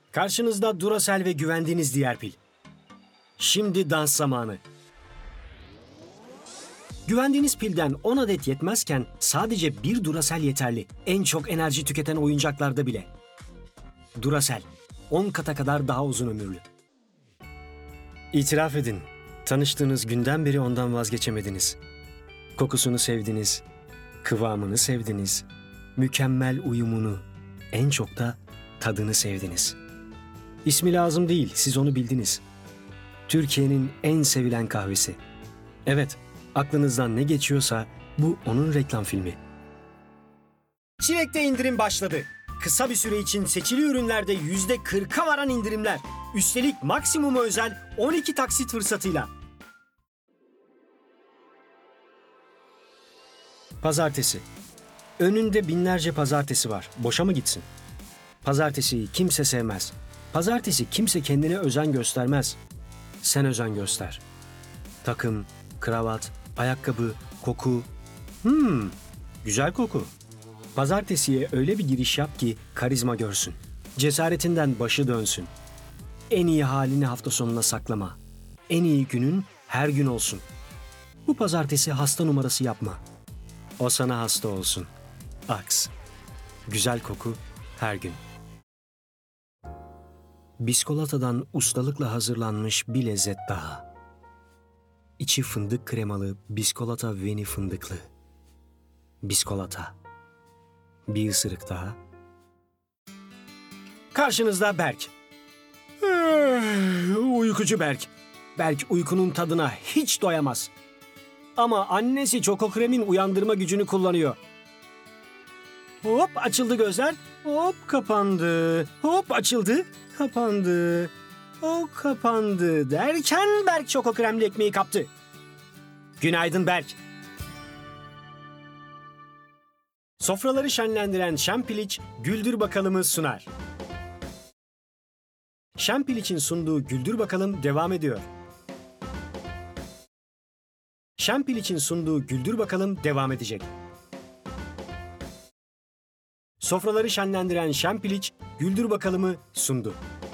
Karşınızda Duracell ve güvendiğiniz diğer pil. Şimdi dans zamanı. Güvendiğiniz pilden 10 adet yetmezken sadece bir Duracell yeterli. En çok enerji tüketen oyuncaklarda bile. Duracell, 10 kata kadar daha uzun ömürlü. İtiraf edin, tanıştığınız günden beri ondan vazgeçemediniz. Kokusunu sevdiniz, kıvamını sevdiniz, mükemmel uyumunu, en çok da tadını sevdiniz. İsmi lazım değil, siz onu bildiniz. Türkiye'nin en sevilen kahvesi. Evet, aklınızdan ne geçiyorsa bu onun reklam filmi. Çilek'te indirim başladı. Kısa bir süre için seçili ürünlerde %40'a varan indirimler. Üstelik maksimuma özel 12 taksit fırsatıyla. Pazartesi. Önünde binlerce pazartesi var. Boşa mı gitsin? Pazartesiyi kimse sevmez. Pazartesi kimse kendine özen göstermez. Sen özen göster. Takım, kravat, ayakkabı, koku. Güzel koku. Pazartesiye öyle bir giriş yap ki karizma görsün. Cesaretinden başı dönsün. En iyi halini hafta sonuna saklama. En iyi günün her gün olsun. Bu pazartesi hasta numarası yapma. O sana hasta olsun. Axe. Güzel koku her gün. Biskolatadan ustalıkla hazırlanmış bir lezzet daha. İçi fındık kremalı biskolata veni fındıklı. Biskolata. Bir ısırık daha. Karşınızda Berk. Uykucu Berk. Berk uykunun tadına hiç doyamaz. Ama annesi Çoko Krem'in uyandırma gücünü kullanıyor. Hop açıldı gözler. Hop kapandı. Hop açıldı. Kapandı. O kapandı derken Berk Çoko Kremli ekmeği kaptı. Günaydın Berk. Sofraları şenlendiren Şempiliç, Güldür Bakalım'ı sunar. Şempiliç'in sunduğu Güldür Bakalım devam ediyor. Şempiliç'in sunduğu Güldür Bakalım devam edecek. Sofraları şenlendiren Şempiliç, Güldür Bakalım'ı sundu.